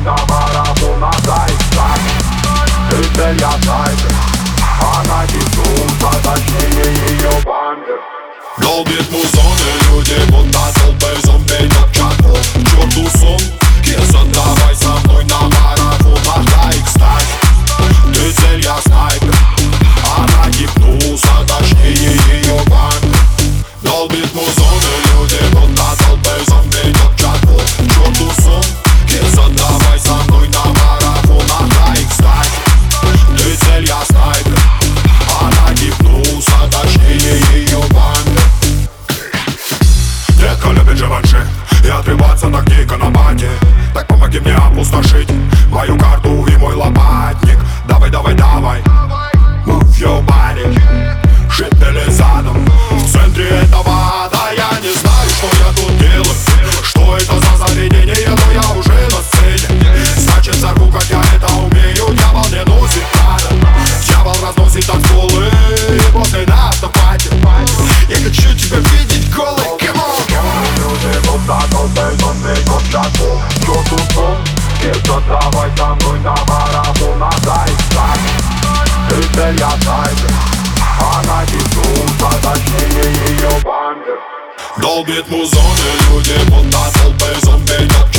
на марафонах заиграть. Ты цель, я снайпер, она гипнута, точнее ее бампер. Долбит музон и люди будто толпы зомби топчат пол. К черту сон, Кирсон, давай со мной на марафонах заиграть. Ты цель, я снайпер, она гипнута, точнее ее бампер. Долбит музон и люди будто толпы зомби топчат пол. К черту сон, Кирсон, давай со мной на марафонах заиграть. Ты цель, я снайпер, она гипнута, точнее ее бампер. Детка любит животжи и отбиваться ногтей канабате. Так помоги мне опустошить мою карту и мой лопатник. Давай, давай, давай, move your body. Шипели задом в центре этого ада. Я не знаю, что я тут делаю, что это за заведение, но я уже на сцене. Значит, взорву, как я это умею. Дьявол не носит надо, дьявол разносит танцполы. И после на автопате я хочу тебя видеть голой. Давай со мной на марафонах заиграть. Ты цель, я снайпер, она гипнута, точнее ее бампер. Долбит музон и люди будто толпы зомби.